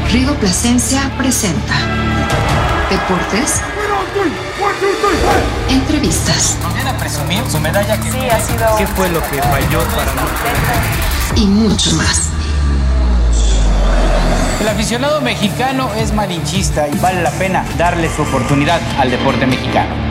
Rigo Plasencia presenta Deportes, entrevistas. ¿Nos viene a presumir su medalla? Sí, ha sido... ¿Qué fue lo que falló para no? Y mucho más. El aficionado mexicano es malinchista y vale la pena darle su oportunidad al deporte mexicano.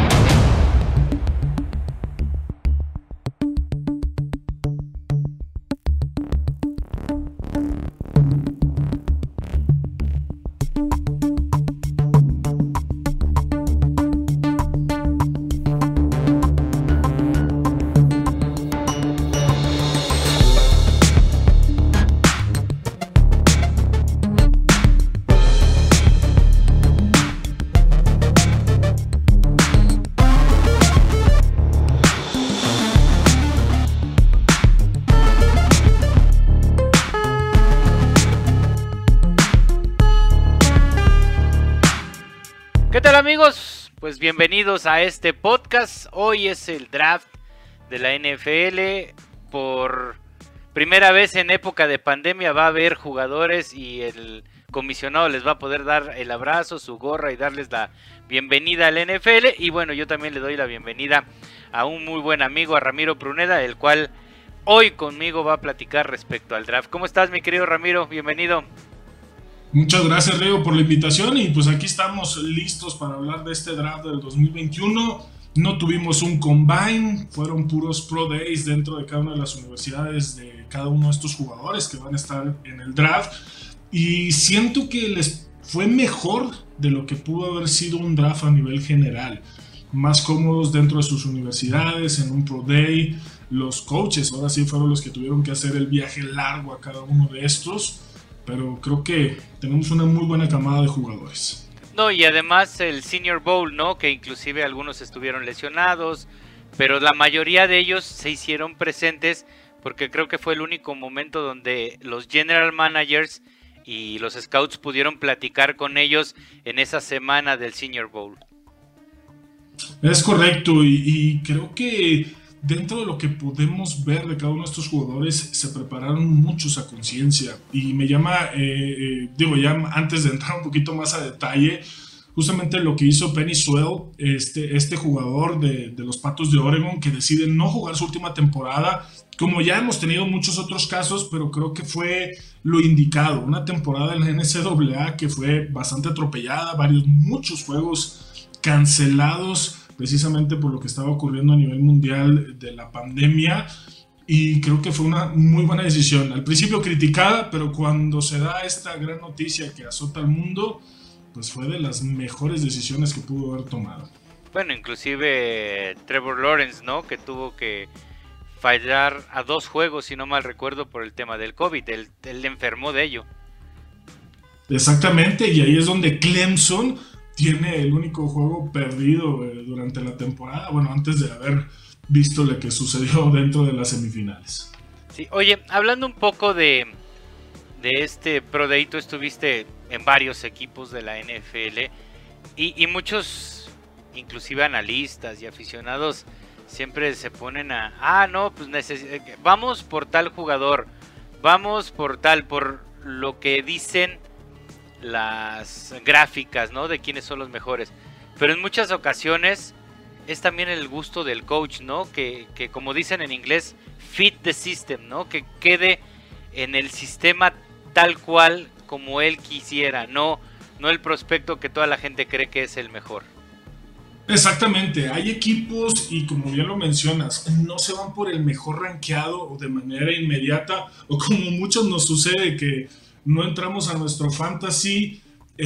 ¿Qué tal, amigos? Pues bienvenidos a este podcast. Hoy es el draft de la NFL. Por primera vez en época de pandemia va a haber jugadores y el comisionado les va a poder dar el abrazo, su gorra y darles la bienvenida al NFL. Y bueno, yo también le doy la bienvenida a un muy buen amigo, a Ramiro Pruneda, el cual hoy conmigo va a platicar respecto al draft. ¿Cómo estás, mi querido Ramiro? Bienvenido. Muchas gracias, Rigo, por la invitación, y pues aquí estamos listos para hablar de este draft del 2021. No tuvimos un combine, fueron puros pro days dentro de cada una de las universidades de cada uno de estos jugadores que van a estar en el draft, y siento que les fue mejor de lo que pudo haber sido un draft a nivel general. Más cómodos dentro de sus universidades, en un pro day. Los coaches ahora sí fueron los que tuvieron que hacer el viaje largo a cada uno de estos, pero creo que tenemos una muy buena camada de jugadores. No, y además el Senior Bowl, ¿no? Que inclusive algunos estuvieron lesionados, pero la mayoría de ellos se hicieron presentes porque creo que fue el único momento donde los general managers y los scouts pudieron platicar con ellos en esa semana del Senior Bowl. Es correcto, y creo que dentro de lo que podemos ver de cada uno de estos jugadores, se prepararon muchos a conciencia. Y me llama, ya antes de entrar un poquito más a detalle, justamente lo que hizo Penei Sewell, este jugador de los Patos de Oregon, que decide no jugar su última temporada, como ya hemos tenido muchos otros casos, pero creo que fue lo indicado. Una temporada en la NCAA que fue bastante atropellada, muchos juegos cancelados, precisamente por lo que estaba ocurriendo a nivel mundial de la pandemia, y creo que fue una muy buena decisión. Al principio criticada, pero cuando se da esta gran noticia que azota al mundo, pues fue de las mejores decisiones que pudo haber tomado. Bueno, inclusive Trevor Lawrence, ¿no? Que tuvo que fallar a 2 juegos, si no mal recuerdo, por el tema del COVID. Él enfermó de ello. Exactamente, y ahí es donde Clemson tiene el único juego perdido durante la temporada, bueno, antes de haber visto lo que sucedió dentro de las semifinales. Sí, oye, hablando un poco de este Pro Day, tú estuviste en varios equipos de la NFL y muchos, inclusive analistas y aficionados, siempre se ponen vamos por tal jugador, vamos por lo que dicen las gráficas, ¿no? De quiénes son los mejores, pero en muchas ocasiones es también el gusto del coach, ¿no? Que como dicen en inglés, fit the system, ¿no? Que quede en el sistema tal cual como él quisiera, no el prospecto que toda la gente cree que es el mejor. Exactamente, hay equipos, y como bien lo mencionas, no se van por el mejor rankeado o de manera inmediata, o como muchos nos sucede que no entramos a nuestro fantasy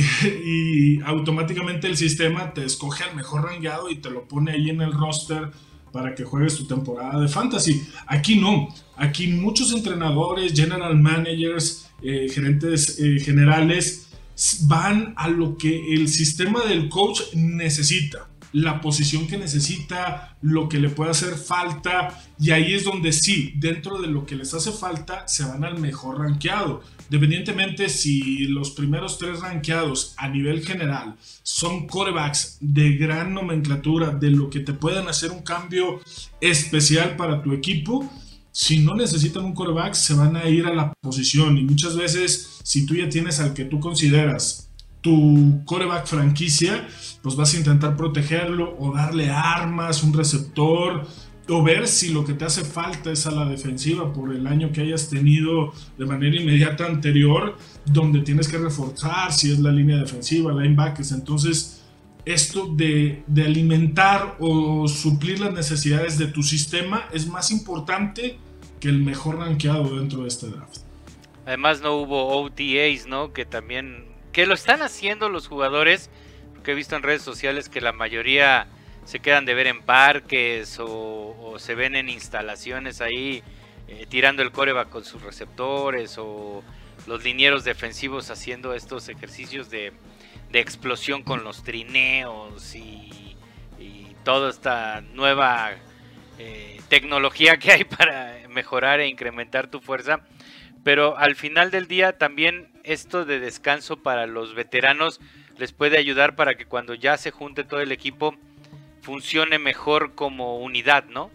y automáticamente el sistema te escoge al mejor rankeado y te lo pone ahí en el roster para que juegues tu temporada de fantasy. Aquí no, aquí muchos entrenadores, general managers, gerentes generales van a lo que el sistema del coach necesita, la posición que necesita, lo que le puede hacer falta, y ahí es donde sí, dentro de lo que les hace falta, se van al mejor rankeado. Independientemente si los primeros 3 rankeados a nivel general son quarterbacks de gran nomenclatura, de lo que te pueden hacer un cambio especial para tu equipo, si no necesitan un quarterback, se van a ir a la posición. Y muchas veces, si tú ya tienes al que tú consideras tu quarterback franquicia, pues vas a intentar protegerlo o darle armas, un receptor, o ver si lo que te hace falta es a la defensiva por el año que hayas tenido de manera inmediata anterior, donde tienes que reforzar, si es la línea defensiva, linebackers. Entonces, esto de alimentar o suplir las necesidades de tu sistema es más importante que el mejor rankeado dentro de este draft. Además no hubo OTAs, ¿no? Que también, que lo están haciendo los jugadores, porque he visto en redes sociales que la mayoría se quedan de ver en parques o se ven en instalaciones ahí tirando el quarterback con sus receptores, o los linieros defensivos haciendo estos ejercicios de explosión con los trineos y toda esta nueva tecnología que hay para mejorar e incrementar tu fuerza. Pero al final del día también esto de descanso para los veteranos les puede ayudar para que cuando ya se junte todo el equipo funcione mejor como unidad, ¿no?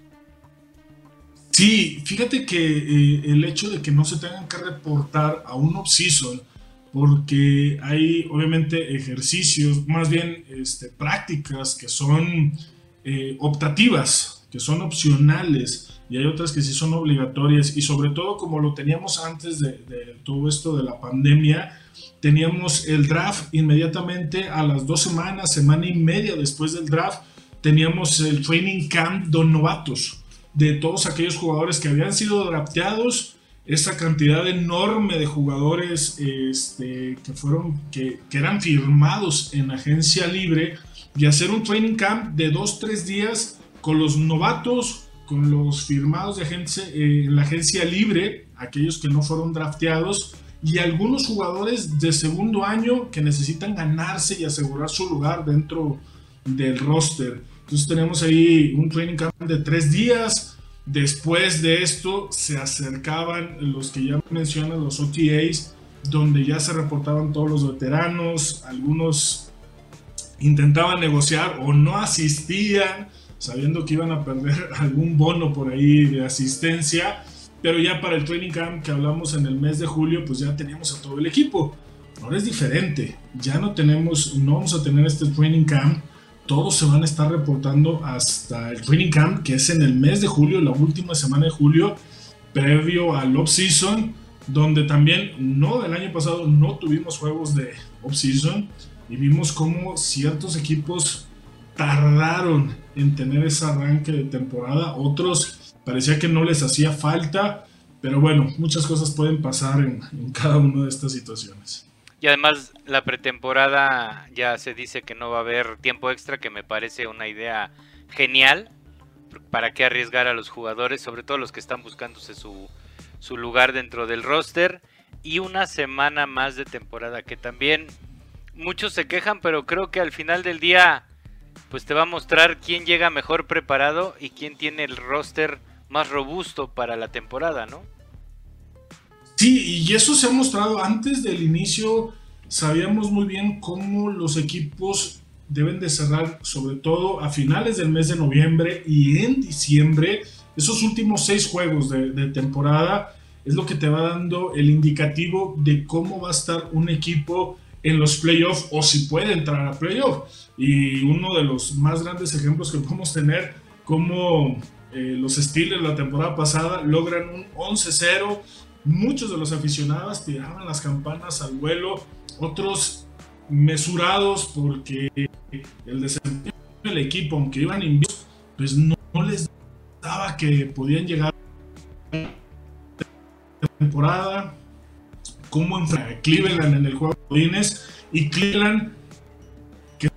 Sí, fíjate que el hecho de que no se tengan que reportar a un off-season, porque hay obviamente ejercicios, más bien prácticas que son optativas, que son opcionales, y hay otras que sí son obligatorias, y sobre todo como lo teníamos antes de todo esto de la pandemia, teníamos el draft inmediatamente a las 2 semanas, semana y media después del draft, teníamos el training camp de novatos, de todos aquellos jugadores que habían sido drafteados, esa cantidad enorme de jugadores que eran firmados en agencia libre, y hacer un training camp de 2-3 días con los novatos, con los firmados de en la agencia libre, aquellos que no fueron drafteados, y algunos jugadores de segundo año que necesitan ganarse y asegurar su lugar dentro del roster. Entonces tenemos ahí un training camp de 3 días. Después de esto se acercaban los que ya mencionan, los OTAs, donde ya se reportaban todos los veteranos. Algunos intentaban negociar o no asistían, sabiendo que iban a perder algún bono por ahí de asistencia. Pero ya para el training camp que hablamos en el mes de julio, pues ya teníamos a todo el equipo. Ahora es diferente, ya no vamos a tener este training camp. Todos se van a estar reportando hasta el training camp, que es en el mes de julio, la última semana de julio, previo al off-season, donde también, no, el año pasado no tuvimos juegos de off-season, y vimos cómo ciertos equipos tardaron en tener ese arranque de temporada, otros parecía que no les hacía falta, pero bueno, muchas cosas pueden pasar en cada una de estas situaciones. Y además la pretemporada ya se dice que no va a haber tiempo extra, que me parece una idea genial. ¿Para qué arriesgar a los jugadores, sobre todo los que están buscándose su lugar dentro del roster? Y una semana más de temporada, que también muchos se quejan, pero creo que al final del día pues te va a mostrar quién llega mejor preparado y quién tiene el roster más robusto para la temporada, ¿no? Sí, y eso se ha mostrado antes del inicio. Sabíamos muy bien cómo los equipos deben de cerrar, sobre todo a finales del mes de noviembre y en diciembre. Esos últimos 6 juegos de temporada es lo que te va dando el indicativo de cómo va a estar un equipo en los playoffs, o si puede entrar a playoffs. Y uno de los más grandes ejemplos que podemos tener, como los Steelers la temporada pasada logran un 11-0. Muchos de los aficionados tiraban las campanas al vuelo, otros mesurados porque el desempeño del equipo, aunque iban invictos, pues no les daba que podían llegar a la temporada. Como en Cleveland en el juego de Godínez, y Cleveland que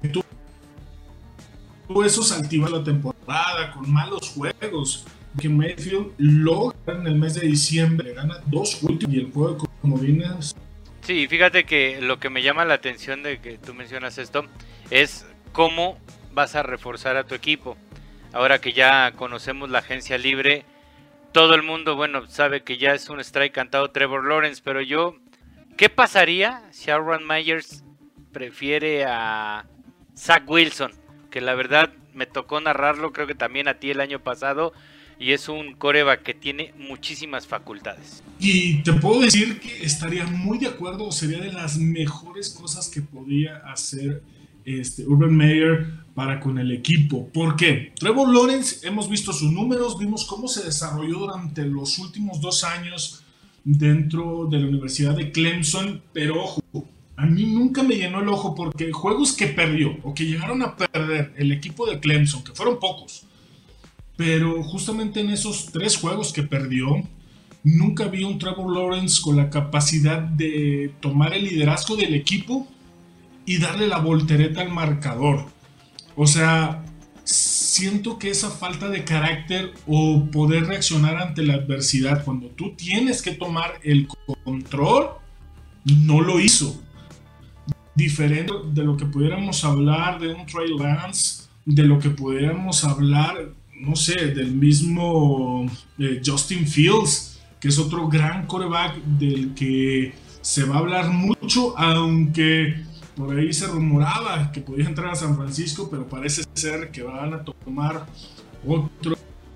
tuvo esos altibajos la temporada con malos juegos, que Mayfield logra en el mes de diciembre, le gana 2 últimos y el juego de comodines. Sí, fíjate que lo que me llama la atención de que tú mencionas esto es cómo vas a reforzar a tu equipo. Ahora que ya conocemos la agencia libre, todo el mundo, bueno, sabe que ya es un strike cantado Trevor Lawrence, pero ¿qué pasaría si Aaron Myers prefiere a Zach Wilson? Que la verdad me tocó narrarlo, creo que también a ti el año pasado. y es un quarterback que tiene muchísimas facultades. Y te puedo decir que estaría muy de acuerdo, sería de las mejores cosas que podía hacer Urban Meyer para con el equipo. ¿Por qué? Trevor Lawrence, hemos visto sus números, vimos cómo se desarrolló durante los últimos 2 años dentro de la Universidad de Clemson, pero ojo, a mí nunca me llenó el ojo porque juegos que perdió o que llegaron a perder el equipo de Clemson, que fueron pocos, pero justamente en esos 3 juegos que perdió, nunca vi un Trevor Lawrence con la capacidad de tomar el liderazgo del equipo y darle la voltereta al marcador. O sea, siento que esa falta de carácter o poder reaccionar ante la adversidad cuando tú tienes que tomar el control, no lo hizo. Diferente de lo que pudiéramos hablar de un Trey Lance, de lo que pudiéramos hablar, no sé, del mismo Justin Fields, que es otro gran quarterback del que se va a hablar mucho, aunque por ahí se rumoraba que podía entrar a San Francisco, pero parece ser que van a tomar otro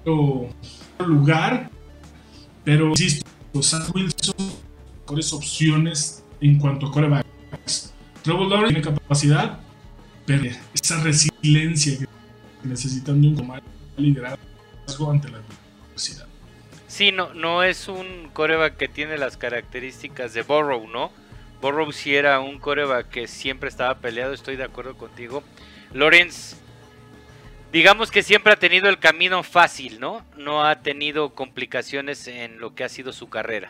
lugar. Pero insisto, Zach Wilson, mejores opciones en cuanto a quarterbacks. Trevor Lawrence tiene capacidad, pero esa resiliencia que necesitan de un liderazgo ante la adversidad. Sí, no es un quarterback que tiene las características de Burrow, ¿no? Burrow sí era un quarterback que siempre estaba peleado, estoy de acuerdo contigo. Lawrence, digamos que siempre ha tenido el camino fácil, ¿no? No ha tenido complicaciones en lo que ha sido su carrera.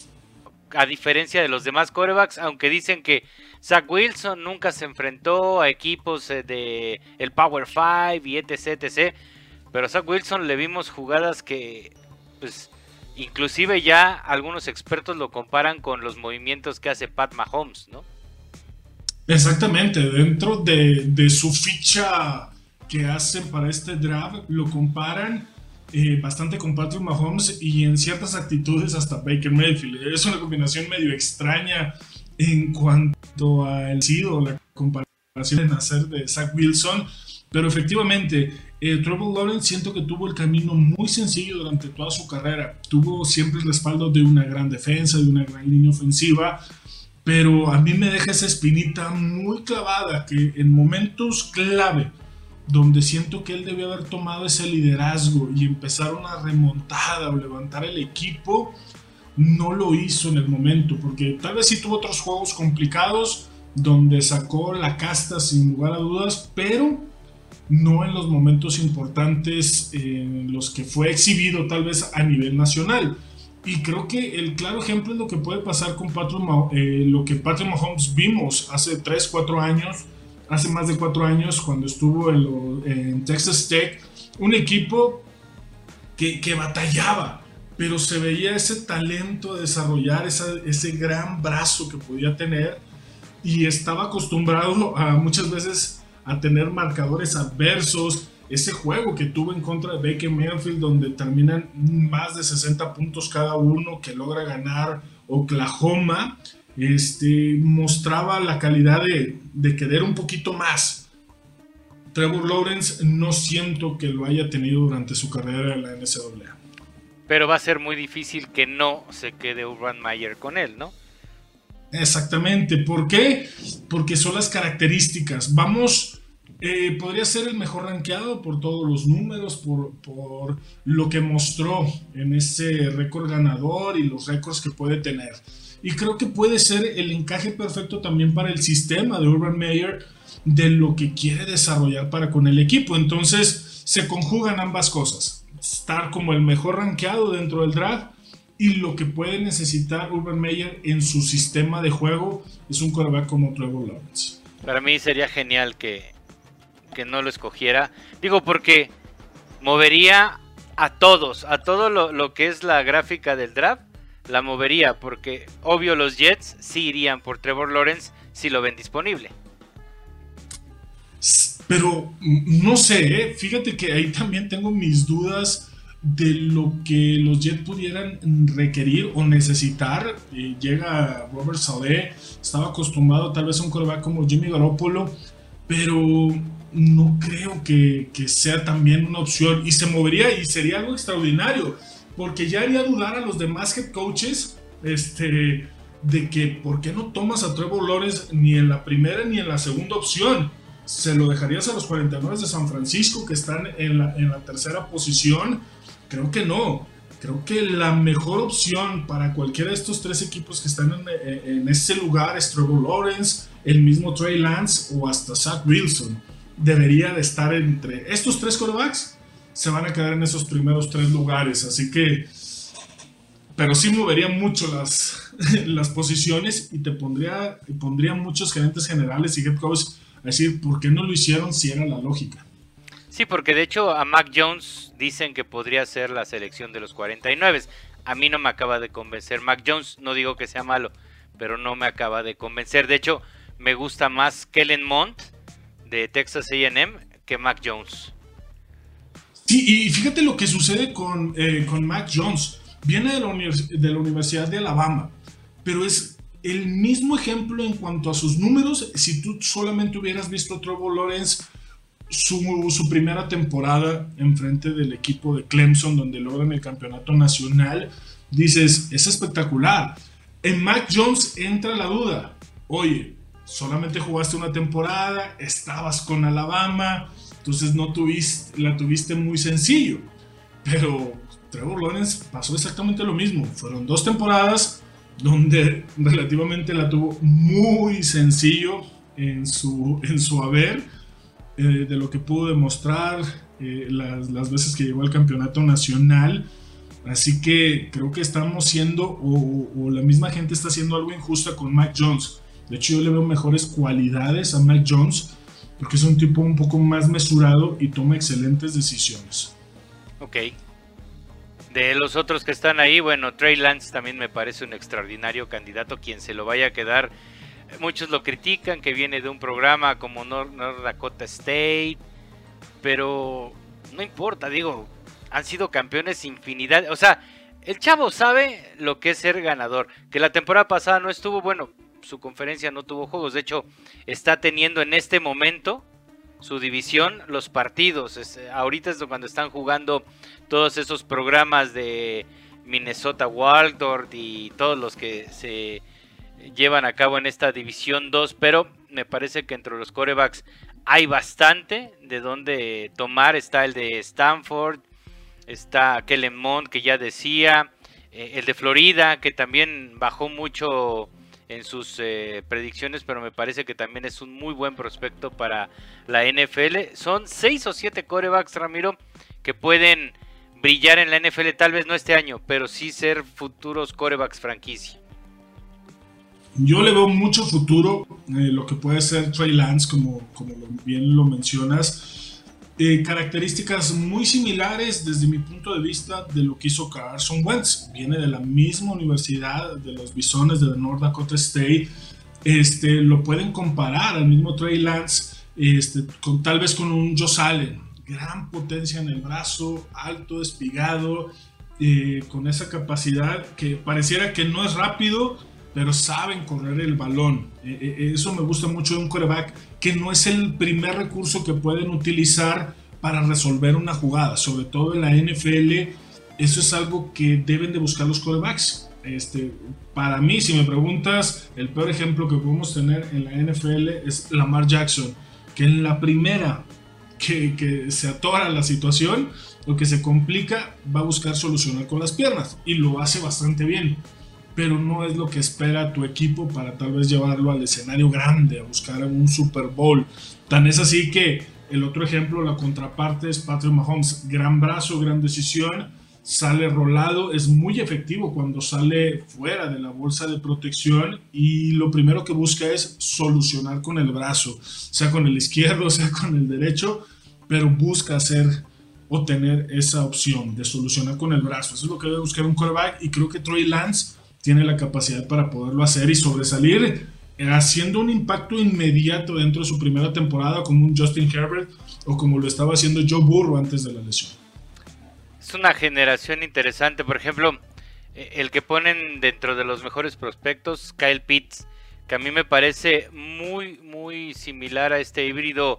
A diferencia de los demás quarterbacks, aunque dicen que Zach Wilson nunca se enfrentó a equipos de el Power 5 y etc. Pero a Zach Wilson le vimos jugadas que, pues, inclusive ya algunos expertos lo comparan con los movimientos que hace Pat Mahomes, ¿no? Exactamente, dentro de su ficha que hacen para este draft, lo comparan bastante con Patrick Mahomes y en ciertas actitudes hasta Baker Mayfield. Es una combinación medio extraña en cuanto al sido, la comparación de nacer de Zach Wilson, pero efectivamente Trevor Lawrence siento que tuvo el camino muy sencillo durante toda su carrera. Tuvo siempre el respaldo de una gran defensa, de una gran línea ofensiva, pero a mí me deja esa espinita muy clavada que en momentos clave, donde siento que él debió haber tomado ese liderazgo y empezar una remontada o levantar el equipo, no lo hizo en el momento, porque tal vez sí tuvo otros juegos complicados donde sacó la casta sin lugar a dudas, pero no en los momentos importantes en los que fue exhibido tal vez a nivel nacional. Y creo que el claro ejemplo es lo que puede pasar con lo que Patrick Mahomes vimos hace 3-4 años, hace más de 4 años cuando estuvo en Texas Tech, un equipo que batallaba, pero se veía ese talento de desarrollar ese gran brazo que podía tener y estaba acostumbrado a muchas veces a tener marcadores adversos. Ese juego que tuvo en contra de Baker Mayfield donde terminan más de 60 puntos cada uno, que logra ganar Oklahoma, mostraba la calidad de querer un poquito más. Trevor Lawrence no siento que lo haya tenido durante su carrera en la NCAA. Pero va a ser muy difícil que no se quede Urban Meyer con él, ¿no? Exactamente. ¿Por qué? Porque son las características. Podría ser el mejor rankeado por todos los números, por lo que mostró en ese récord ganador y los récords que puede tener. Y creo que puede ser el encaje perfecto también para el sistema de Urban Meyer, de lo que quiere desarrollar para con el equipo. Entonces se conjugan ambas cosas. Estar como el mejor rankeado dentro del draft y lo que puede necesitar Urban Meyer en su sistema de juego es un quarterback como Trevor Lawrence. Para mí sería genial que no lo escogiera. Digo, porque movería a todo lo que es la gráfica del draft, la movería, porque obvio los Jets sí irían por Trevor Lawrence si lo ven disponible. Pero no sé, fíjate que ahí también tengo mis dudas de lo que los Jets pudieran requerir o necesitar. Llega Robert Saleh, estaba acostumbrado tal vez a un quarterback como Jimmy Garoppolo, pero no creo que sea también una opción, y se movería y sería algo extraordinario, porque ya haría dudar a los demás head coaches de que por qué no tomas a Trevor Lawrence ni en la primera ni en la segunda opción. Se lo dejarías a los 49 de San Francisco, que están en la tercera posición. Creo que no. Creo que la mejor opción para cualquiera de estos tres equipos que están en ese lugar es Trevor Lawrence, el mismo Trey Lance o hasta Zach Wilson. Debería de estar entre estos tres quarterbacks. Se van a quedar en esos primeros tres lugares. Así que, pero sí movería mucho las posiciones y pondría muchos gerentes generales y head coaches a decir por qué no lo hicieron si era la lógica. Sí, porque de hecho a Mac Jones dicen que podría ser la selección de los 49. A mí no me acaba de convencer Mac Jones, no digo que sea malo, pero no me acaba de convencer. De hecho, me gusta más Kellen Mond de Texas A&M que Mac Jones. Sí, y fíjate lo que sucede con Mac Jones. Viene de la Universidad de Alabama, pero es el mismo ejemplo en cuanto a sus números. Si tú solamente hubieras visto a Trevor Lawrence su primera temporada enfrente del equipo de Clemson, donde logran el campeonato nacional, dices, es espectacular. En Mac Jones entra la duda. Oye, solamente jugaste una temporada, estabas con Alabama, entonces la tuviste muy sencillo. Pero Trevor Lawrence pasó exactamente lo mismo. Fueron 2 temporadas donde relativamente la tuvo muy sencillo en su haber, de lo que pudo demostrar las veces que llegó al campeonato nacional. Así que creo que estamos siendo, o la misma gente está haciendo algo injusta con Mac Jones. De hecho, yo le veo mejores cualidades a Mac Jones, porque es un tipo un poco más mesurado y toma excelentes decisiones. Ok. De los otros que están ahí, bueno, Trey Lance también me parece un extraordinario candidato. Quien se lo vaya a quedar, muchos lo critican, que viene de un programa como North Dakota State, pero no importa, digo, han sido campeones infinidad. O sea, el chavo sabe lo que es ser ganador. Que la temporada pasada no estuvo, bueno, su conferencia no tuvo juegos. De hecho, está teniendo en este momento su división los partidos. Ahorita es cuando están jugando todos esos programas de Minnesota Waldorf y todos los que se llevan a cabo en esta división 2, pero me parece que entre los quarterbacks hay bastante de donde tomar. Está el de Stanford, está Kellen Mond, que ya decía, el de Florida, que también bajó mucho en sus predicciones, pero me parece que también es un muy buen prospecto para la NFL. Son 6 o 7 quarterbacks, Ramiro, que pueden brillar en la NFL, tal vez no este año, pero sí ser futuros quarterbacks franquicia. Yo le veo mucho futuro, lo que puede ser Trey Lance, como bien lo mencionas. Características muy similares desde mi punto de vista de lo que hizo Carson Wentz. Viene de la misma universidad, de los Bisones de North Dakota State. Lo pueden comparar al mismo Trey Lance, tal vez con un Josh Allen. Gran potencia en el brazo, alto, espigado, con esa capacidad que pareciera que no es rápido, pero saben correr el balón. Eso me gusta mucho de un quarterback, que no es el primer recurso que pueden utilizar para resolver una jugada, sobre todo en la NFL. Eso es algo que deben de buscar los quarterbacks. Para mí, si me preguntas, el peor ejemplo que podemos tener en la NFL es Lamar Jackson, que en la primera que se atora la situación, lo que se complica, va a buscar solucionar con las piernas, y lo hace bastante bien, pero no es lo que espera tu equipo para tal vez llevarlo al escenario grande, a buscar un Super Bowl. Tan es así que el otro ejemplo, la contraparte, es Patrick Mahomes. Gran brazo, gran decisión, sale rolado, es muy efectivo cuando sale fuera de la bolsa de protección, y lo primero que busca es solucionar con el brazo, sea con el izquierdo, sea con el derecho, pero busca hacer o tener esa opción de solucionar con el brazo. Eso es lo que debe buscar un quarterback, y creo que Trey Lance tiene la capacidad para poderlo hacer y sobresalir, haciendo un impacto inmediato dentro de su primera temporada, como un Justin Herbert o como lo estaba haciendo Joe Burrow antes de la lesión. Es una generación interesante. Por ejemplo, el que ponen dentro de los mejores prospectos, Kyle Pitts, que a mí me parece muy, muy similar a este híbrido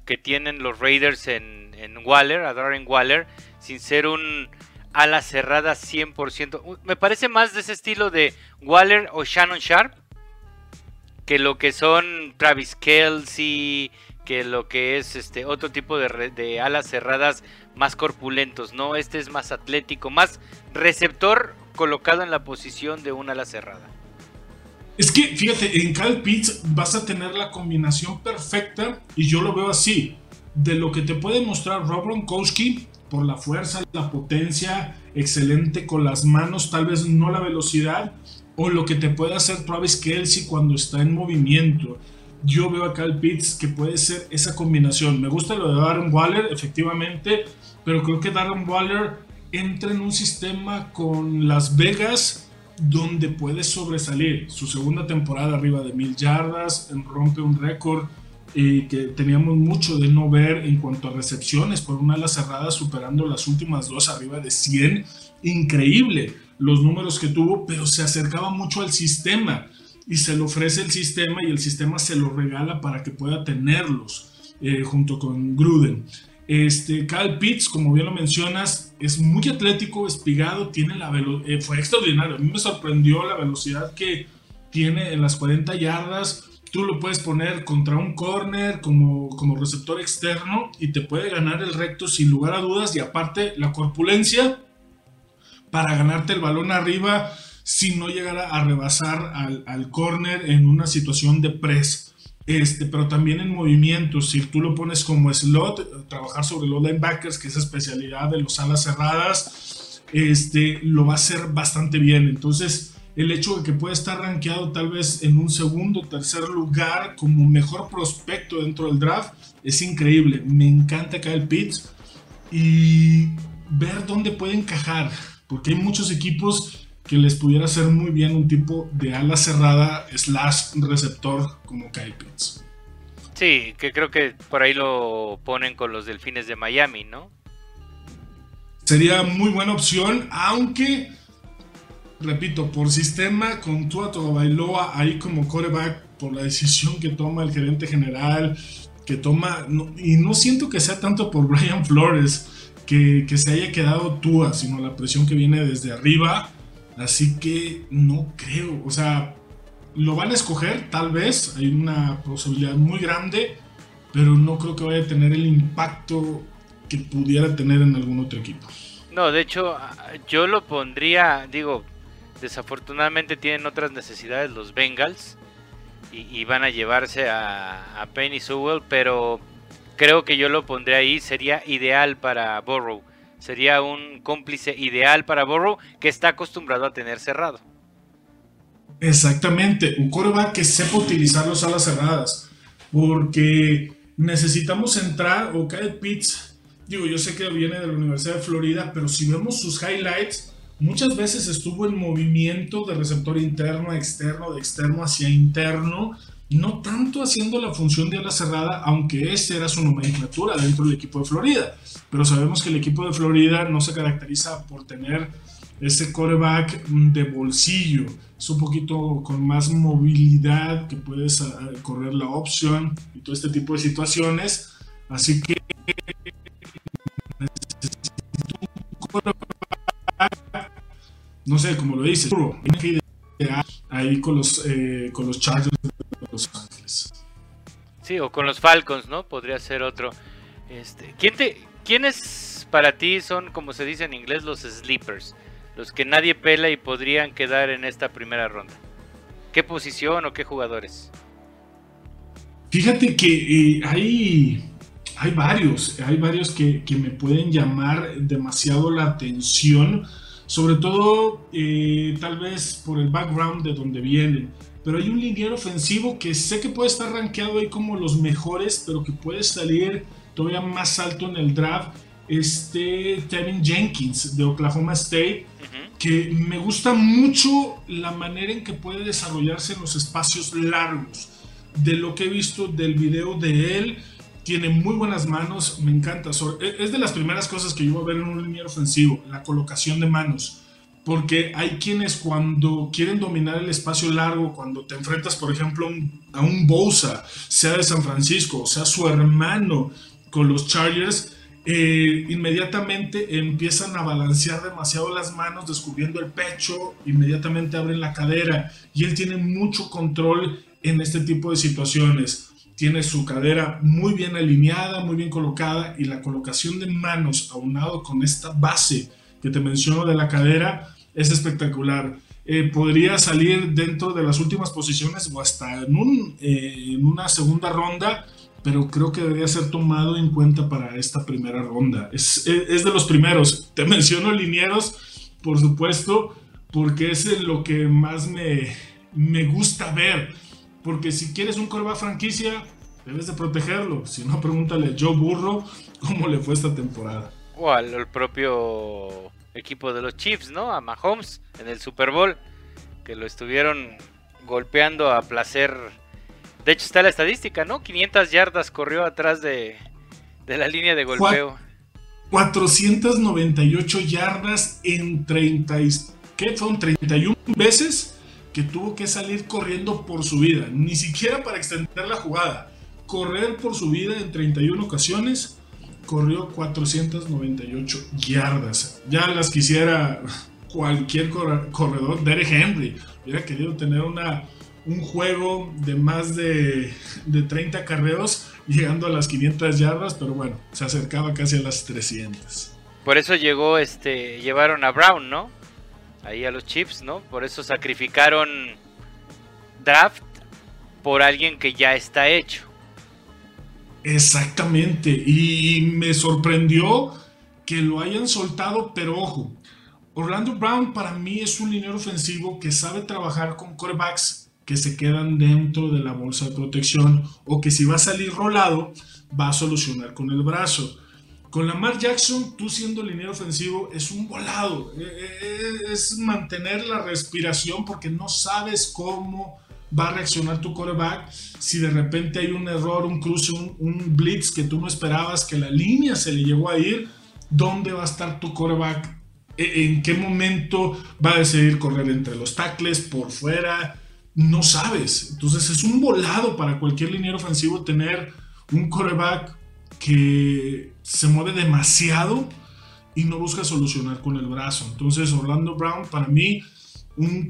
que tienen los Raiders en Waller, a Darren Waller, sin ser un ala cerrada 100%. Me parece más de ese estilo de Waller o Shannon Sharp que lo que son Travis Kelce, que lo que es otro tipo de alas cerradas más corpulentos, ¿no? Este es más atlético, más receptor colocado en la posición de un ala cerrada. Es que, fíjate, en Kyle Pitts vas a tener la combinación perfecta, y yo lo veo así, de lo que te puede mostrar Rob Gronkowski, por la fuerza, la potencia, excelente con las manos, tal vez no la velocidad, o lo que te puede hacer Travis Kelce cuando está en movimiento. Yo veo a Kyle Pitts que puede ser esa combinación. Me gusta lo de Darren Waller, efectivamente, pero creo que Darren Waller entra en un sistema con Las Vegas donde puede sobresalir. Su segunda temporada arriba de 1000 yardas, rompe un récord que teníamos mucho de no ver en cuanto a recepciones por una ala cerrada, superando las últimas dos arriba de 100. Increíble los números que tuvo, pero se acercaba mucho al sistema y se le ofrece el sistema y el sistema se lo regala para que pueda tenerlos junto con Gruden. Kyle Pitts, como bien lo mencionas, es muy atlético, espigado, tiene fue extraordinario. A mí me sorprendió la velocidad que tiene en las 40 yardas. Tú lo puedes poner contra un corner como receptor externo y te puede ganar el recto sin lugar a dudas, y aparte la corpulencia para ganarte el balón arriba sin no llegar a rebasar al corner en una situación de press. Pero también en movimiento, si tú lo pones como slot, trabajar sobre los linebackers, que es especialidad de los alas cerradas, lo va a hacer bastante bien. Entonces, el hecho de que pueda estar rankeado tal vez en un segundo o tercer lugar como mejor prospecto dentro del draft es increíble. Me encanta Kyle Pitts y ver dónde puede encajar, porque hay muchos equipos que les pudiera hacer muy bien un tipo de ala cerrada / receptor como Kyle Pitts. Sí, que creo que por ahí lo ponen con los Delfines de Miami, ¿no? Sería muy buena opción, aunque, repito, por sistema, con Tua Tagovailoa ahí como quarterback, por la decisión que toma el gerente general, y no siento que sea tanto por Brian Flores que se haya quedado Tua, sino la presión que viene desde arriba. Así que no creo, o sea, lo van a escoger, tal vez, hay una posibilidad muy grande, pero no creo que vaya a tener el impacto que pudiera tener en algún otro equipo. No, de hecho, yo lo pondría, desafortunadamente tienen otras necesidades los Bengals y van a llevarse a Penny Sewell, pero creo que yo lo pondría ahí, sería ideal para Burrow. Sería un cómplice ideal para Burrow, que está acostumbrado a tener cerrado. Exactamente, un quarterback que sepa utilizar los alas cerradas, porque necesitamos entrar, o Kyle Pitts, yo sé que viene de la Universidad de Florida, pero si vemos sus highlights, muchas veces estuvo en movimiento de receptor interno a externo, de externo hacia interno, no tanto haciendo la función de ala cerrada, aunque esa era su nomenclatura dentro del equipo de Florida. Pero sabemos que el equipo de Florida no se caracteriza por tener ese quarterback de bolsillo. Es un poquito con más movilidad, que puedes correr la opción y todo este tipo de situaciones. Así que necesito un quarterback, no sé, como lo dices, ahí con los Chargers de Los Ángeles. Sí, o con los Falcons, ¿no? Podría ser otro. ¿Quiénes para ti son, como se dice en inglés, los sleepers? Los que nadie pela y podrían quedar en esta primera ronda. ¿Qué posición o qué jugadores? Fíjate que hay varios que me pueden llamar demasiado la atención, sobre todo tal vez por el background de donde vienen. Pero hay un liniero ofensivo que sé que puede estar rankeado ahí como los mejores, pero que puede salir todavía más alto en el draft. Tevin Jenkins de Oklahoma State, que me gusta mucho la manera en que puede desarrollarse en los espacios largos. De lo que he visto del video de él, tiene muy buenas manos, me encanta. Es de las primeras cosas que yo voy a ver en un liniero ofensivo, la colocación de manos. porque hay quienes cuando quieren dominar el espacio largo, cuando te enfrentas, por ejemplo, a un Bosa, sea de San Francisco, o sea su hermano con los Chargers, inmediatamente empiezan a balancear demasiado las manos, descubriendo el pecho, inmediatamente abren la cadera, y él tiene mucho control en este tipo de situaciones. Tiene su cadera muy bien alineada, muy bien colocada, y la colocación de manos aunado con esta base que te menciono de la cadera es espectacular. Podría salir dentro de las últimas posiciones o hasta en una segunda ronda, pero creo que debería ser tomado en cuenta para esta primera ronda. Es de los primeros. Te menciono linieros, por supuesto, porque es lo que más me gusta ver. Porque si quieres un quarterback franquicia, debes de protegerlo. Si no, pregúntale a Joe Burrow cómo le fue esta temporada. O al propio equipo de los Chiefs, ¿no? A Mahomes en el Super Bowl, que lo estuvieron golpeando a placer. De hecho está la estadística, ¿no? 500 yardas corrió atrás de la línea de golpeo. 498 yardas en 31 veces que tuvo que salir corriendo por su vida. Ni siquiera para extender la jugada. Correr por su vida en 31 ocasiones. Corrió 498 yardas. Ya las quisiera cualquier corredor. Derek Henry hubiera querido tener un juego de más de 30 acarreos llegando a las 500 yardas, pero bueno, se acercaba casi a las 300. Por eso llevaron a Brown, ¿no? Ahí a los Chiefs, ¿no? Por eso sacrificaron draft por alguien que ya está hecho. Exactamente, y me sorprendió que lo hayan soltado, pero ojo, Orlando Brown para mí es un liniero ofensivo que sabe trabajar con quarterbacks que se quedan dentro de la bolsa de protección, o que si va a salir rolado, va a solucionar con el brazo. Con Lamar Jackson, tú siendo liniero ofensivo, es un volado, es mantener la respiración porque no sabes cómo va a reaccionar tu quarterback. Si de repente hay un error, un cruce, un blitz que tú no esperabas, que la línea se le llegó a ir, ¿dónde va a estar tu quarterback? ¿En qué momento va a decidir correr entre los tackles, por fuera? No sabes. Entonces es un volado para cualquier liniero ofensivo tener un quarterback que se mueve demasiado y no busca solucionar con el brazo. Entonces Orlando Brown para mí un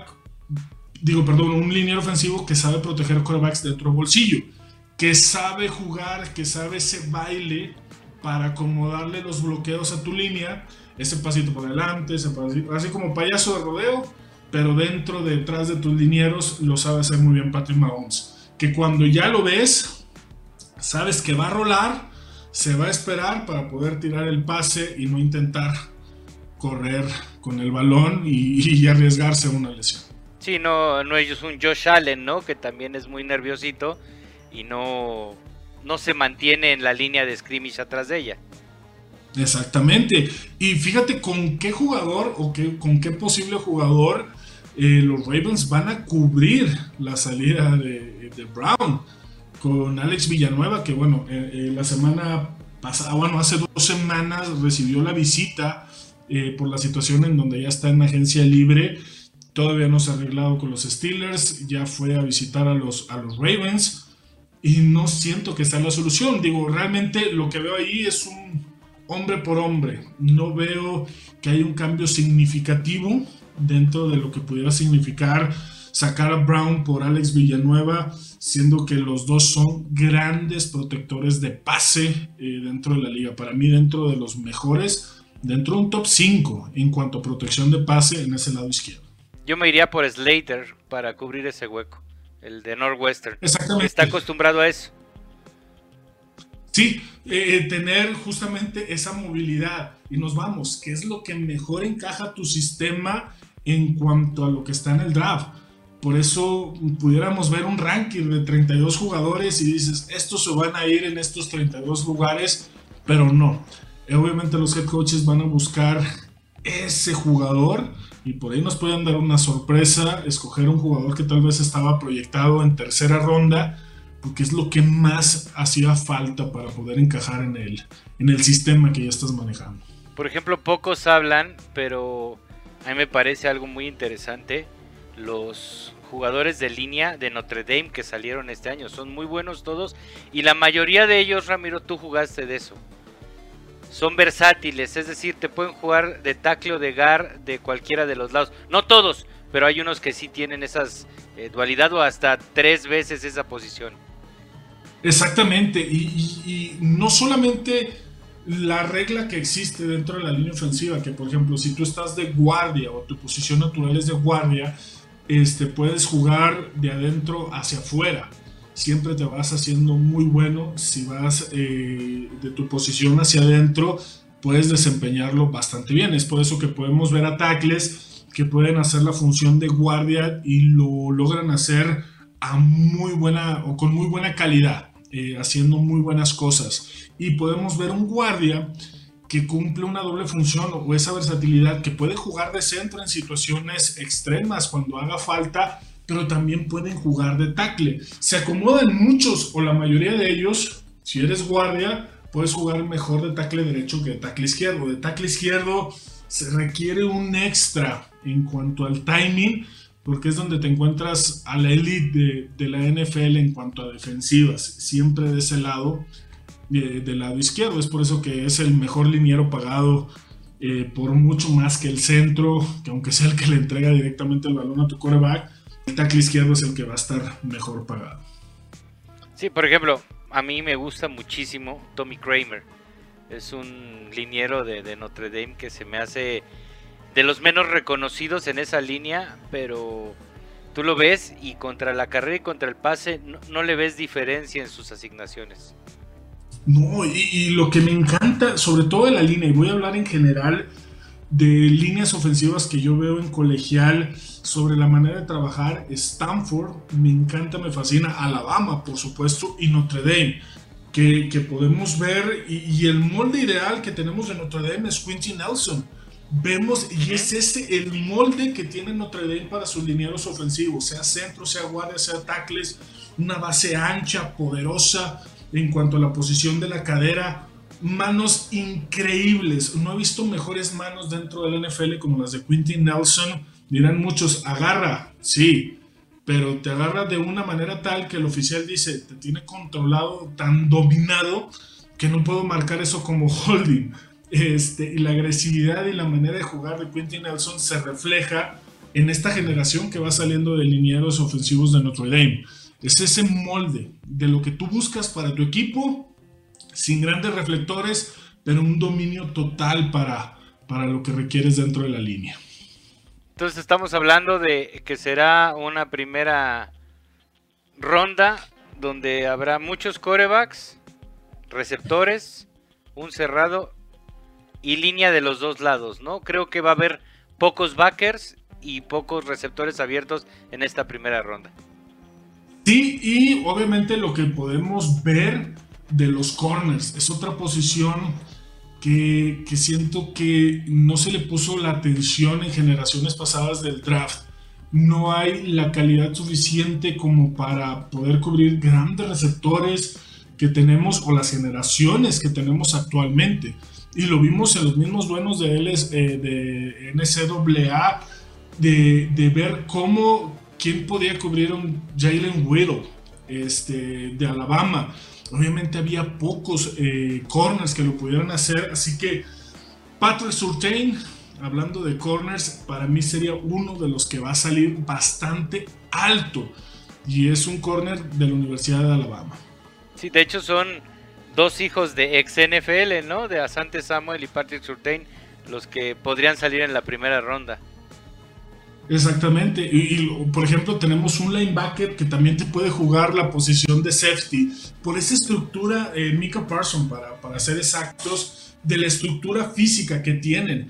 liniero ofensivo que sabe proteger quarterbacks dentro del bolsillo, que sabe jugar, que sabe ese baile para acomodarle los bloqueos a tu línea, ese pasito por adelante, ese pasito, así como payaso de rodeo, pero detrás de tus linieros lo sabe hacer muy bien Patrick Mahomes, que cuando ya lo ves, sabes que va a rolar, se va a esperar para poder tirar el pase y no intentar correr con el balón y arriesgarse a una lesión. Sí, no es un Josh Allen, ¿no? Que también es muy nerviosito y no se mantiene en la línea de scrimmage atrás de ella. Exactamente. Y fíjate con qué jugador con qué posible jugador los Ravens van a cubrir la salida de Brown. Con Alex Villanueva, que bueno, la semana pasada, hace 2 semanas recibió la visita por la situación en donde ya está en agencia libre. Todavía no se ha arreglado con los Steelers, ya fue a visitar a los Ravens y no siento que sea la solución. Digo, realmente lo que veo ahí es un hombre por hombre. No veo que haya un cambio significativo dentro de lo que pudiera significar sacar a Brown por Alex Villanueva, siendo que los dos son grandes protectores de pase dentro de la liga. Para mí, dentro de los mejores, dentro de un top 5 en cuanto a protección de pase en ese lado izquierdo. Yo me iría por Slater para cubrir ese hueco, el de Northwestern. Exactamente. Está acostumbrado a eso. Sí, tener justamente esa movilidad. Y nos vamos, ¿qué es lo que mejor encaja a tu sistema en cuanto a lo que está en el draft? Por eso pudiéramos ver un ranking de 32 jugadores y dices, estos se van a ir en estos 32 lugares, pero no. Obviamente los head coaches van a buscar ese jugador y por ahí nos pueden dar una sorpresa, escoger un jugador que tal vez estaba proyectado en tercera ronda, porque es lo que más hacía falta para poder encajar en el sistema que ya estás manejando. Por ejemplo, pocos hablan, pero a mí me parece algo muy interesante. Los jugadores de línea de Notre Dame que salieron este año son muy buenos todos, y la mayoría de ellos, Ramiro, tú jugaste de eso. Son versátiles, es decir, te pueden jugar de tackle o de guard de cualquiera de los lados. No todos, pero hay unos que sí tienen esas dualidad o hasta 3 veces esa posición. Exactamente, y no solamente la regla que existe dentro de la línea ofensiva, que por ejemplo si tú estás de guardia o tu posición natural es de guardia, puedes jugar de adentro hacia afuera. Siempre te vas haciendo muy bueno. Si vas de tu posición hacia adentro, puedes desempeñarlo bastante bien. Es por eso que podemos ver a tackles que pueden hacer la función de guardia y lo logran hacer a muy buena o con muy buena calidad, haciendo muy buenas cosas. Y podemos ver un guardia que cumple una doble función o esa versatilidad, que puede jugar de centro en situaciones extremas cuando haga falta, pero también pueden jugar de tackle. Se acomodan muchos o la mayoría de ellos. Si eres guardia, puedes jugar mejor de tackle derecho que de tackle izquierdo. De tackle izquierdo se requiere un extra en cuanto al timing, porque es donde te encuentras a la elite de la NFL en cuanto a defensivas, siempre de ese lado, del lado izquierdo. Es por eso que es el mejor liniero pagado, por mucho más que el centro, que aunque sea el que le entrega directamente el balón a tu quarterback, el tackle izquierdo es el que va a estar mejor pagado. Sí, por ejemplo, a mí me gusta muchísimo Tommy Kramer. Es un liniero de Notre Dame que se me hace de los menos reconocidos en esa línea, pero tú lo ves y contra la carrera y contra el pase no le ves diferencia en sus asignaciones. No, y lo que me encanta, sobre todo de la línea, y voy a hablar en general de líneas ofensivas que yo veo en colegial, sobre la manera de trabajar, Stanford, me encanta, me fascina, Alabama, por supuesto, y Notre Dame, que podemos ver, y el molde ideal que tenemos de Notre Dame es Quentin Nelson. Vemos, y es ese el molde que tiene Notre Dame para sus linieros ofensivos, sea centro, sea guardia, sea tackles, una base ancha, poderosa en cuanto a la posición de la cadera, manos increíbles. No he visto mejores manos dentro del NFL como las de Quentin Nelson. Dirán muchos, agarra, sí, pero te agarra de una manera tal que el oficial dice, te tiene controlado, tan dominado, que no puedo marcar eso como holding. Y la agresividad y la manera de jugar de Quentin Nelson se refleja en esta generación que va saliendo de linieros ofensivos de Notre Dame. Es ese molde de lo que tú buscas para tu equipo, sin grandes reflectores, pero un dominio total para lo que requieres dentro de la línea. Entonces estamos hablando de que será una primera ronda donde habrá muchos quarterbacks, receptores, un cerrado y línea de los dos lados, ¿no? Creo que va a haber pocos backers y pocos receptores abiertos en esta primera ronda. Sí, y obviamente lo que podemos ver de los corners es otra posición que siento que no se le puso la atención en generaciones pasadas del draft. No hay la calidad suficiente como para poder cubrir grandes receptores que tenemos o las generaciones que tenemos actualmente. Y lo vimos en los mismos duelos de NCAA, de ver quién podía cubrir un Jalen Waddle de Alabama. Obviamente había pocos corners que lo pudieran hacer, así que Patrick Surtain, hablando de corners, para mí sería uno de los que va a salir bastante alto, y es un corner de la Universidad de Alabama. Sí, de hecho son dos hijos de ex NFL, ¿no? De Asante Samuel y Patrick Surtain, los que podrían salir en la primera ronda. Exactamente, y por ejemplo tenemos un linebacker que también te puede jugar la posición de safety, por esa estructura, Micah Parsons, para ser exactos, de la estructura física que tienen,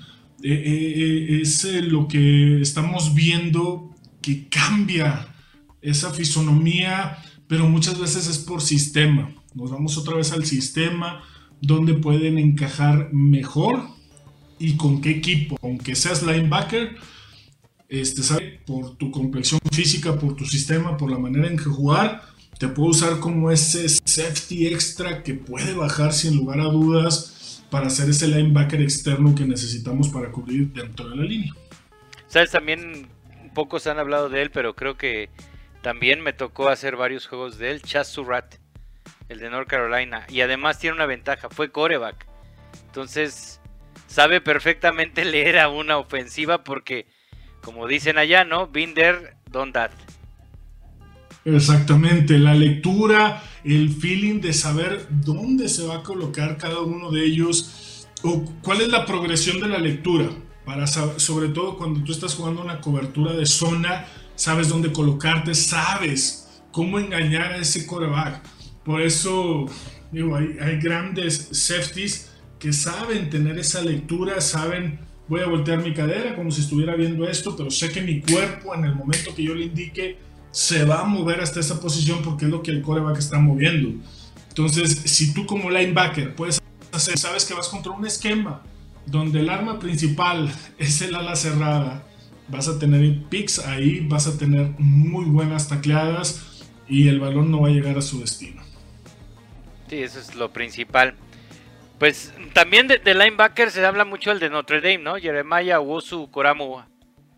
es lo que estamos viendo, que cambia esa fisonomía, pero muchas veces es por sistema. Nos vamos otra vez al sistema, donde pueden encajar mejor y con qué equipo, aunque seas linebacker, ¿sabe? Por tu complexión física, por tu sistema, por la manera en que jugar, te puede usar como ese safety extra que puede bajar sin lugar a dudas para ser ese linebacker externo que necesitamos para cubrir dentro de la línea. ¿Sabes? También pocos han hablado de él, pero creo que también me tocó hacer varios juegos de él. Chaz Surratt, el de North Carolina. Y además tiene una ventaja, fue quarterback. Entonces, sabe perfectamente leer a una ofensiva porque, como dicen allá, ¿no? Been there, done that. Exactamente, la lectura, el feeling de saber dónde se va a colocar cada uno de ellos o cuál es la progresión de la lectura, para saber, sobre todo cuando tú estás jugando una cobertura de zona, sabes dónde colocarte, sabes cómo engañar a ese quarterback. Por eso digo, hay grandes safeties que saben tener esa lectura, saben, voy a voltear mi cadera como si estuviera viendo esto, pero sé que mi cuerpo en el momento que yo le indique se va a mover hasta esa posición porque es lo que el quarterback está moviendo. Entonces, si tú como linebacker puedes hacer, sabes que vas contra un esquema donde el arma principal es el ala cerrada, vas a tener picks ahí, vas a tener muy buenas tacleadas y el balón no va a llegar a su destino. Sí, eso es lo principal. Pues también de linebacker se habla mucho el de Notre Dame, ¿no? Jeremiah Owusu-Koramoah.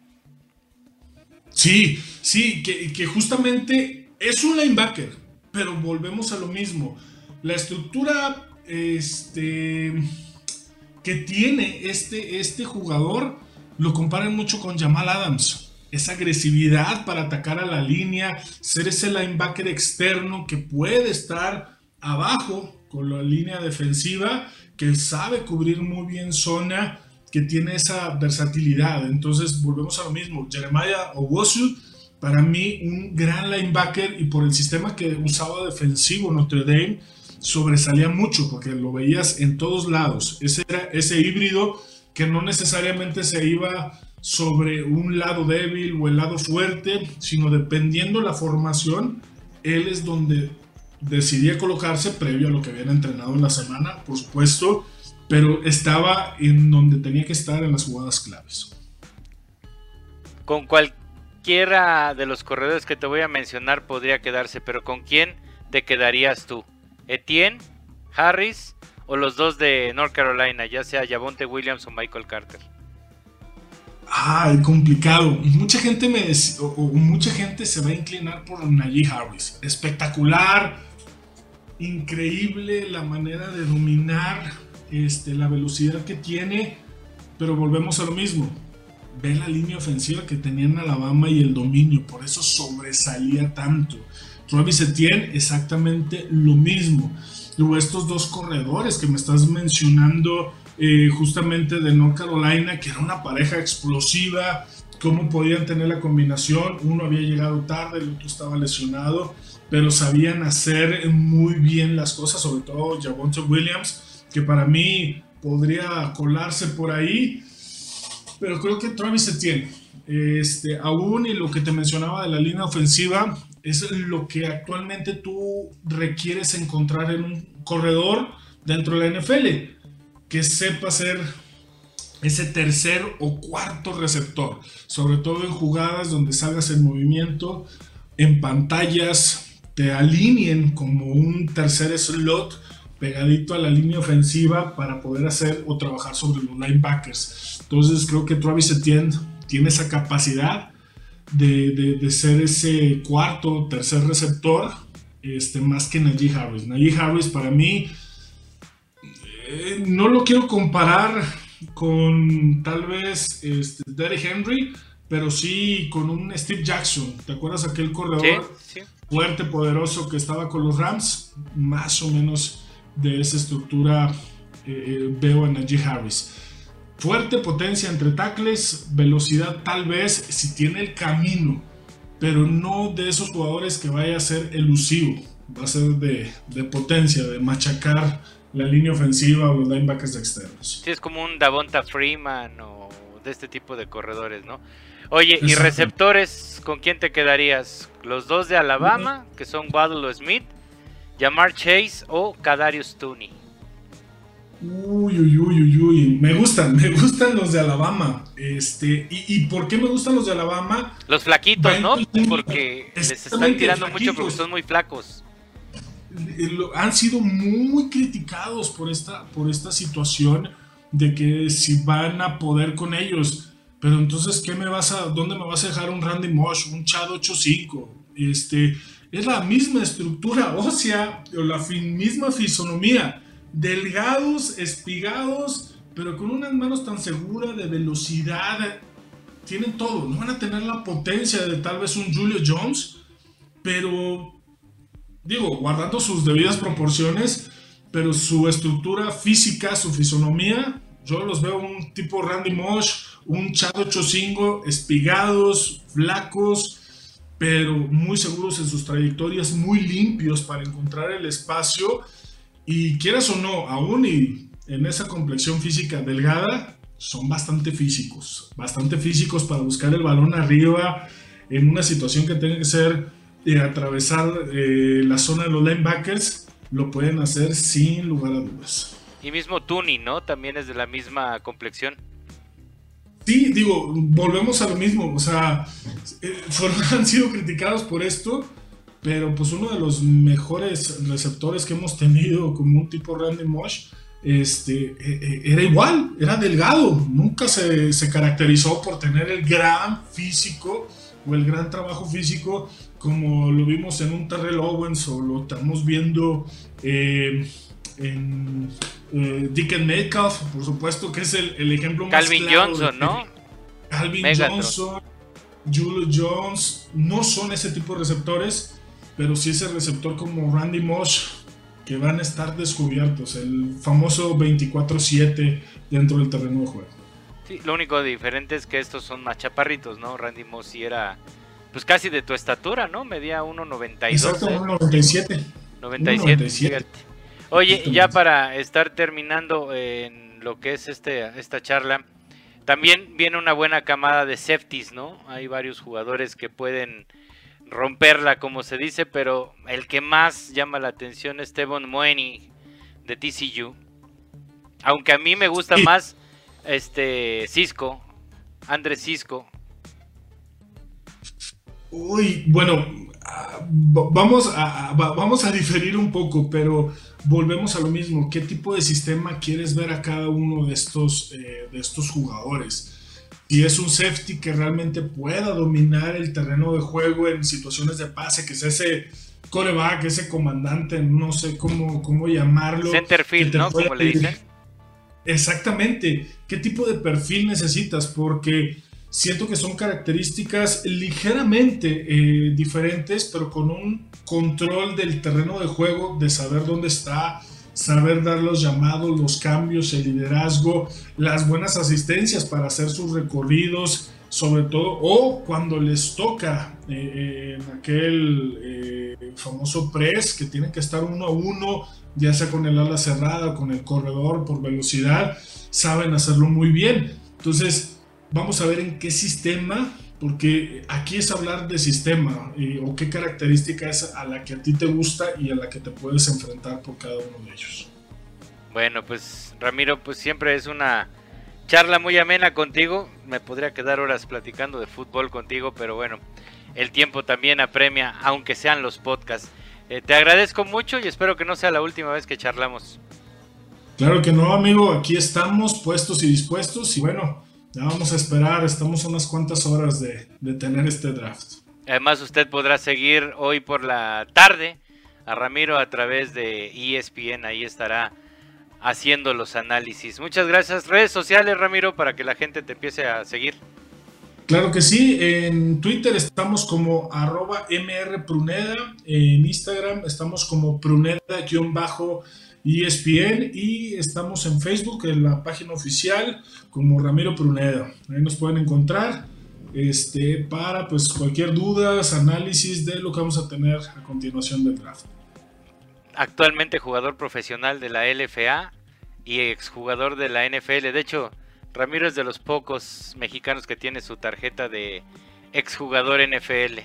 Sí, que justamente es un linebacker, pero volvemos a lo mismo. La estructura que tiene este jugador lo comparan mucho con Jamal Adams. Esa agresividad para atacar a la línea, ser ese linebacker externo que puede estar abajo con la línea defensiva, que sabe cubrir muy bien zona, que tiene esa versatilidad. Entonces volvemos a lo mismo. Jeremiah Owusu, para mí un gran linebacker, y por el sistema que usaba defensivo Notre Dame sobresalía mucho porque lo veías en todos lados. Ese híbrido que no necesariamente se iba sobre un lado débil o el lado fuerte, sino dependiendo la formación, él es donde decidía colocarse previo a lo que habían entrenado en la semana, por supuesto, pero estaba en donde tenía que estar en las jugadas claves. Con cualquiera de los corredores que te voy a mencionar podría quedarse, pero ¿con quién te quedarías tú? ¿Etienne, Harris o los dos de North Carolina, ya sea Javonte Williams o Michael Carter? Complicado. Mucha gente mucha gente se va a inclinar por Najee Harris. Espectacular, increíble la manera de dominar, la velocidad que tiene, pero volvemos a lo mismo. Ve la línea ofensiva que tenían Alabama y el dominio, por eso sobresalía tanto. Travis Etienne, exactamente lo mismo. Luego estos dos corredores que me estás mencionando, justamente de North Carolina, que era una pareja explosiva, cómo podían tener la combinación. Uno había llegado tarde, el otro estaba lesionado, pero sabían hacer muy bien las cosas, sobre todo Javonte Williams, que para mí podría colarse por ahí, pero creo que Travis Etienne, aún, y lo que te mencionaba de la línea ofensiva, es lo que actualmente tú requieres encontrar en un corredor dentro de la NFL, que sepa ser ese tercer o cuarto receptor, sobre todo en jugadas donde salgas en movimiento, en pantallas, te alineen como un tercer slot pegadito a la línea ofensiva para poder hacer o trabajar sobre los linebackers. Entonces creo que Travis Etienne tiene esa capacidad de ser ese cuarto o tercer receptor, más que Najee Harris. Najee Harris para mí, no lo quiero comparar con tal vez Derrick Henry, pero sí con un Steve Jackson. ¿Te acuerdas aquel corredor Sí. fuerte, poderoso que estaba con los Rams? Más o menos de esa estructura veo a Najee Harris. Fuerte, potencia entre tackles, velocidad tal vez si tiene el camino, pero no de esos jugadores que vaya a ser elusivo. Va a ser de potencia, de machacar la línea ofensiva o los linebackers externos. Sí, es como un Davonta Freeman o de este tipo de corredores, ¿no? Oye, ¿y receptores con quién te quedarías? ¿Los dos de Alabama, que son Waddle o Smith, Ja'Marr Chase o Kadarius Toney? Uy, me gustan los de Alabama. ¿Y por qué me gustan los de Alabama? Los flaquitos, ¿no? Porque les están tirando mucho porque son muy flacos. Han sido muy criticados por esta situación de que si van a poder con ellos. pero entonces, ¿dónde me vas a dejar un Randy Moss, un Chad 8-5? Es la misma estructura ósea o la misma fisonomía, delgados, espigados, pero con unas manos tan seguras de velocidad, tienen todo. No van a tener la potencia de tal vez un Julio Jones, pero digo, guardando sus debidas proporciones, pero su estructura física, su fisonomía, yo los veo un tipo Randy Moss, un Chad 8-5, espigados, flacos, pero muy seguros en sus trayectorias, muy limpios para encontrar el espacio, y quieras o no, aún y en esa complexión física delgada, son bastante físicos para buscar el balón arriba en una situación que tenga que ser atravesar la zona de los linebackers. Lo pueden hacer sin lugar a dudas. Y mismo Tooney, ¿no? También es de la misma complexión. Sí, digo, volvemos a lo mismo, o sea, han sido criticados por esto, pero pues uno de los mejores receptores que hemos tenido, como un tipo Randy Moss, era igual, era delgado, nunca se caracterizó por tener el gran físico o el gran trabajo físico como lo vimos en un Terrell Owens o lo estamos viendo en Deacon Metcalf, por supuesto, que es el ejemplo más Calvin claro. Johnson, ¿no? Calvin Megatron. Johnson, Julio Jones, no son ese tipo de receptores, pero sí ese receptor como Randy Moss, que van a estar descubiertos, el famoso 24/7 dentro del terreno de juego. Sí, lo único diferente es que estos son más chaparritos, ¿no? Randy Moss sí era pues casi de tu estatura, ¿no? Medía 1.92. Exacto, 1.97. 97, fíjate. Oye, ya para estar terminando en lo que es esta charla, también viene una buena camada de safeties, ¿no? Hay varios jugadores que pueden romperla, como se dice, pero el que más llama la atención es Tevon Mooney de TCU. Aunque a mí me gusta más Cisco, Andrés Cisco. Uy, bueno, vamos a diferir un poco, pero volvemos a lo mismo. ¿Qué tipo de sistema quieres ver a cada uno de estos jugadores? Si es un safety que realmente pueda dominar el terreno de juego en situaciones de pase, que es ese quarterback, ese comandante, no sé cómo llamarlo. Centerfield, ¿no? Como le dicen. Exactamente. ¿Qué tipo de perfil necesitas? Porque siento que son características ligeramente diferentes, pero con un control del terreno de juego, de saber dónde está, saber dar los llamados, los cambios, el liderazgo, las buenas asistencias para hacer sus recorridos, sobre todo, o cuando les toca en aquel famoso press, que tienen que estar 1 a 1, ya sea con el ala cerrada o con el corredor por velocidad, saben hacerlo muy bien. Entonces, vamos a ver en qué sistema, porque aquí es hablar de sistema o qué característica es a la que a ti te gusta y a la que te puedes enfrentar por cada uno de ellos. Bueno, pues Ramiro, pues siempre es una charla muy amena contigo. Me podría quedar horas platicando de fútbol contigo, pero bueno, el tiempo también apremia, aunque sean los podcasts. Te agradezco mucho y espero que no sea la última vez que charlamos. Claro que no, amigo, aquí estamos puestos y dispuestos y bueno, ya vamos a esperar, estamos a unas cuantas horas de tener este draft. Además, usted podrá seguir hoy por la tarde a Ramiro a través de ESPN, ahí estará haciendo los análisis. Muchas gracias. Redes sociales, Ramiro, para que la gente te empiece a seguir. Claro que sí, en Twitter estamos como @mrpruneda, en Instagram estamos como pruneda_ESPN y estamos en Facebook, en la página oficial, como Ramiro Pruneda. Ahí nos pueden encontrar para pues cualquier duda, análisis de lo que vamos a tener a continuación del draft. Actualmente jugador profesional de la LFA y exjugador de la NFL. De hecho, Ramiro es de los pocos mexicanos que tiene su tarjeta de exjugador NFL.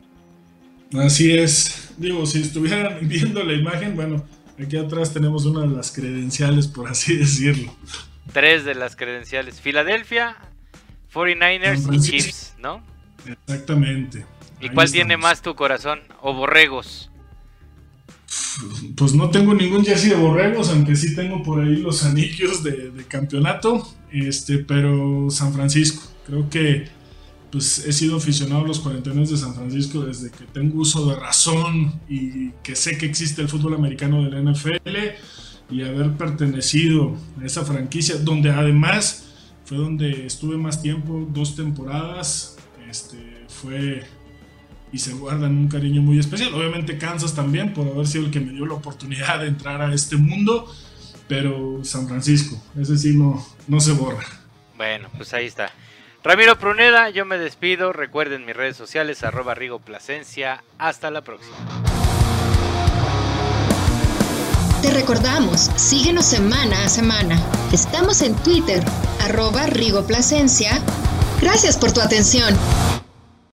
Así es. Digo, si estuvieran viendo la imagen, bueno, aquí atrás tenemos una de las credenciales, por así decirlo. 3 de las credenciales. Filadelfia, 49ers y Chiefs, ¿no? Exactamente. ¿Y cuál tiene más tu corazón? ¿O borregos? pues no tengo ningún jersey de Borregos, aunque sí tengo por ahí los anillos de campeonato, pero San Francisco, creo que pues he sido aficionado a los 49 de San Francisco desde que tengo uso de razón y que sé que existe el fútbol americano de la NFL, y haber pertenecido a esa franquicia, donde además fue donde estuve más tiempo, 2 temporadas, fue y se guardan un cariño muy especial. Obviamente Kansas también, por haber sido el que me dio la oportunidad de entrar a este mundo, pero San Francisco, ese sí no se borra. Bueno, pues ahí está. Ramiro Pruneda, yo me despido. Recuerden mis redes sociales, @RigoPlasencia. Hasta la próxima. Te recordamos, síguenos semana a semana. Estamos en Twitter, @RigoPlasencia. Gracias por tu atención.